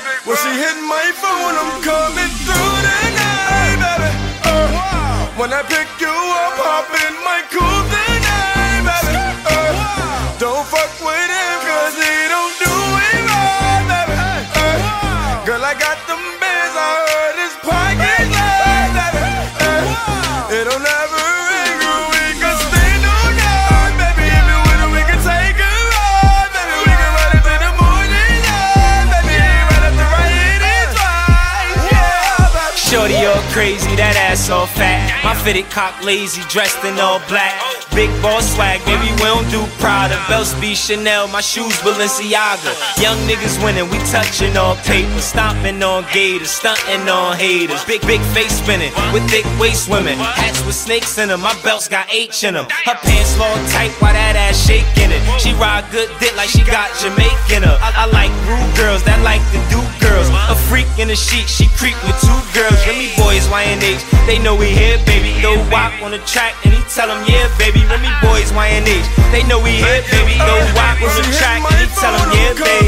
When she hit my phone, I'm coming through tonight, baby. When I pick you up, hop in my coupe tonight, baby. Don't fuck with him, cause he don't do it right, baby. Girl, I got them bands, I heard his pockets like that. It don't ever ring, we can stand all night, baby. If you with it, we can take a ride, baby. We can ride it to the morning light, baby. Right up the right and twice, yeah, baby. Shorty all crazy, that ass all fat. My fitted cock lazy, dressed in all black. Big boss swag, baby, we don't do Prada. Belts be Chanel, my shoes Balenciaga. Young niggas winning, we touching on paper. Stomping on gators, stunting on haters. Big face spinning, with thick waist women. Hats with snakes in them, my belts got H in them. Her pants long tight, while that ass shaking it. She ride good dick like she got Jamaican her. I like rude girls that like to do girls. A freak in the sheet, she creep with two girls. Remy boys, YNH, they know we here, baby. Throw WAP on the track and he tell them, yeah, baby. Remy boys, YNH, they know we here, baby. Throw WAP on the track and he tell them, yeah, baby.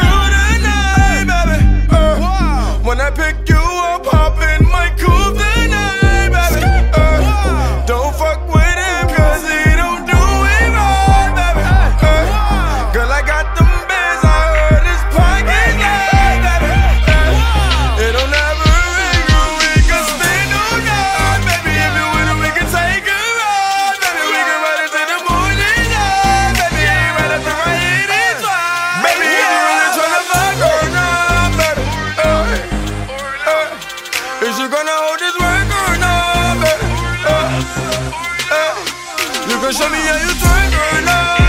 When I pick you up, hop in my coupe tonight, baby. Don't fuck with him, cause he don't do it right, baby. Girl, I got them bands, I heard his pockets like that. It don't ever ring, we can spend all night, baby. If you with it, we can take a ride, baby. We can ride it to the morning light, baby. Right up the right and twice, baby. If you really tryna fuck or not, baby. Is you gonna hold this work or not, baby? You can show me how you twerk or not.